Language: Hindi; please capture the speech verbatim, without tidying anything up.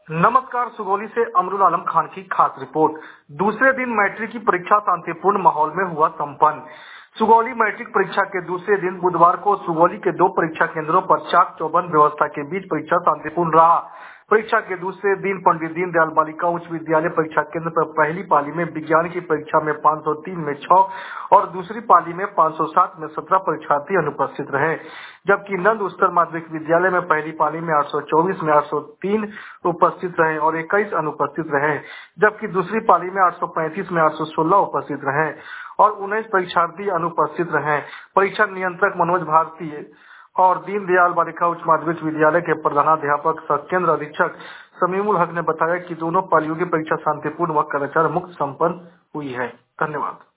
नमस्कार। सुगौली से अमरुल आलम खान की खास रिपोर्ट। दूसरे दिन मैट्रिक की परीक्षा शांतिपूर्ण माहौल में हुआ संपन्न। सुगौली मैट्रिक परीक्षा के दूसरे दिन बुधवार को सुगौली के दो परीक्षा केंद्रों पर चाक चौबंद व्यवस्था के बीच परीक्षा शांतिपूर्ण रहा। परीक्षा के दूसरे दिन पंडित दीनदयाल बालिका उच्च विद्यालय परीक्षा केंद्र पर पहली पाली में विज्ञान की परीक्षा में पाँच सौ तीन में छह और दूसरी पाली में पाँच सौ सात में सत्रह परीक्षार्थी अनुपस्थित रहे, जबकि नंद उच्चतर माध्यमिक विद्यालय में पहली पाली में आठ सौ चौबीस में आठ सौ तीन उपस्थित रहे और इक्कीस अनुपस्थित रहे, जबकि दूसरी पाली में आठ सौ पैंतीस में आठ सौ सोलह उपस्थित रहे और उन्नीस परीक्षार्थी अनुपस्थित रहे। परीक्षा नियंत्रक मनोज भारती और दीनदयाल बालिका उच्च माध्यमिक विद्यालय के प्रधानाध्यापक सह केंद्र अधीक्षक समीउल हक ने बताया कि दोनों पालियों की परीक्षा शांतिपूर्ण व कदाचार मुक्त संपन्न हुई है। धन्यवाद।